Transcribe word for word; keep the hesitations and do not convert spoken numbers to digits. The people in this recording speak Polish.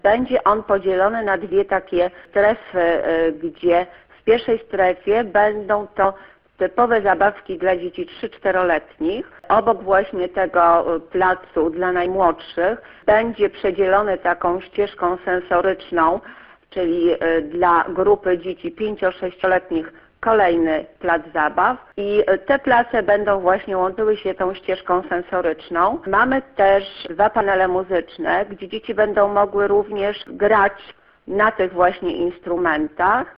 Będzie on podzielony na dwie takie strefy, gdzie w pierwszej strefie będą to typowe zabawki dla dzieci trzy-czteroletnich. Obok właśnie tego placu dla najmłodszych będzie przedzielony taką ścieżką sensoryczną, czyli dla grupy dzieci pięcio-sześcioletnich kolejny plac zabaw i te place będą właśnie łączyły się tą ścieżką sensoryczną. Mamy też dwa panele muzyczne, gdzie dzieci będą mogły również grać na tych właśnie instrumentach.